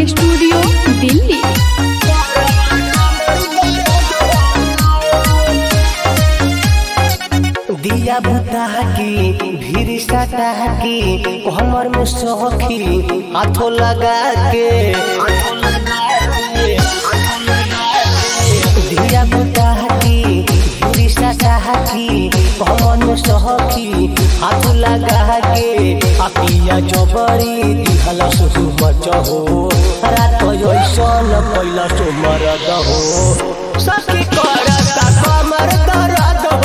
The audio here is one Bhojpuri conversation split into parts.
Recording studio Delhi. दिया बुता की भीड़ सटा की हमर में सखी हाथों लगा के दिया बुता की भीड़ सटा की हमर में सखी हाथों लगा के अपिया जबरी दिहला सुसु मचहो रात ऐसन पहिला सुमर दहो सखी करता कमर दर्द हो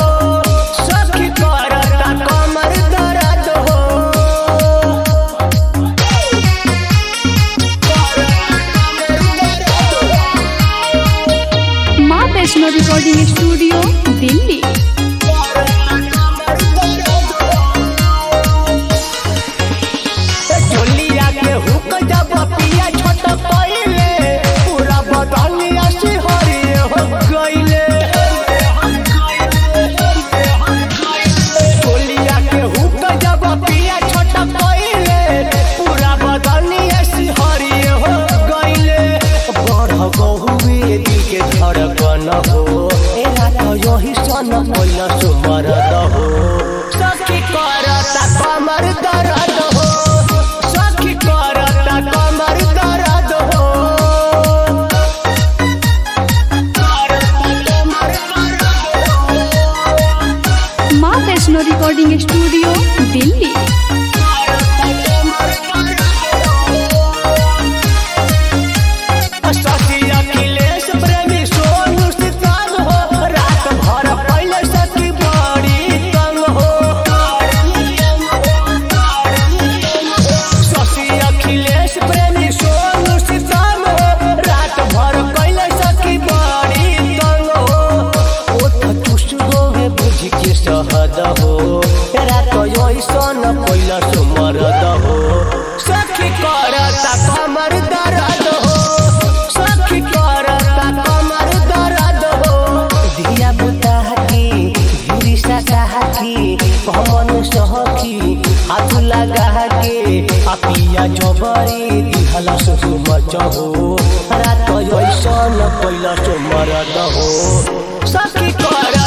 वैष्णो रिकॉर्डिंग स्टूडियो दिल्ली। चोलिया के हुक जब पिया छोट पइले पूरा बदनिया सिहरी हो गइले चोलिया के हुक जब पिया छोट पइले पूरा बदनिया सिहरी हो गइले बढ़ गहुए दिल के धड़कन हो एरा तो यही सन पहिला सुमर दहो सखी करता कमर दर्द हो सखी करता कमर दर्द हो माँ वैष्णो रिकॉर्डिंग स्टूडियो दिल्ली। पहिला सुमर दहो सखी करता कमर दर्द हो सखी करता कमर दर्द हो दिया बुता की भीड़ सटा की हमन सहकी हाथ लगा के अपिया जबरी दिहला सुसु मचहो रात ऐसन पहिला सुमर दहो सखी कर